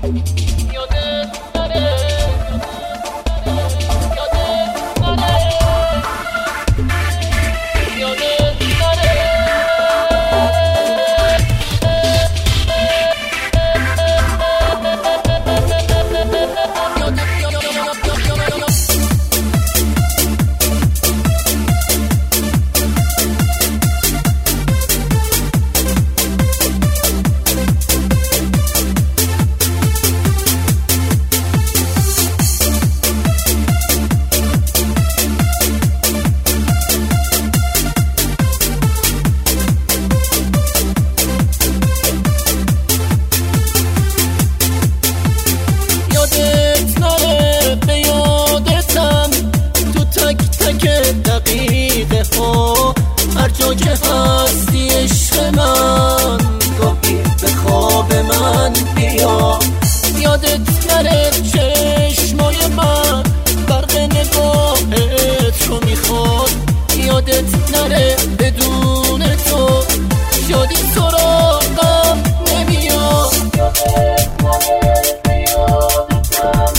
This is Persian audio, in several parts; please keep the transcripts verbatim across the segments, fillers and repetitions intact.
هر جا که هستی عشق من، گاهی به خواب من بیا. یادت نره چشمای من برق نگاهت رو میخواد. یادت نره بدون تو شادی سراغم نمیاد. یادت نره به یادتم.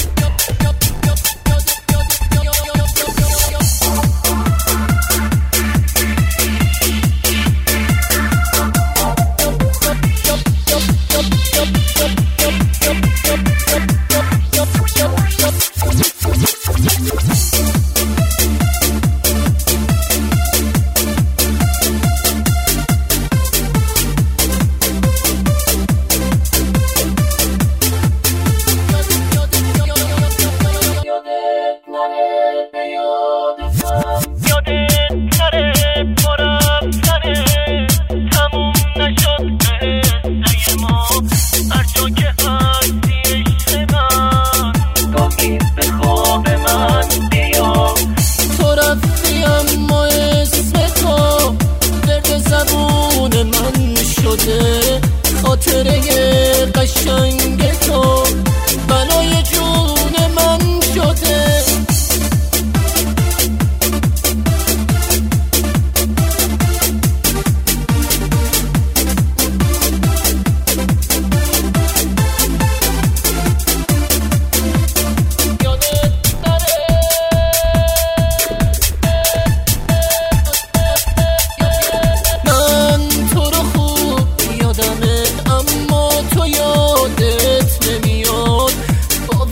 خاطره قشنگ تو بلای جون من شده.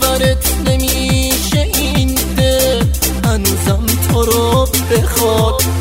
نمیشه این دل هنوزم تو رو بخواد.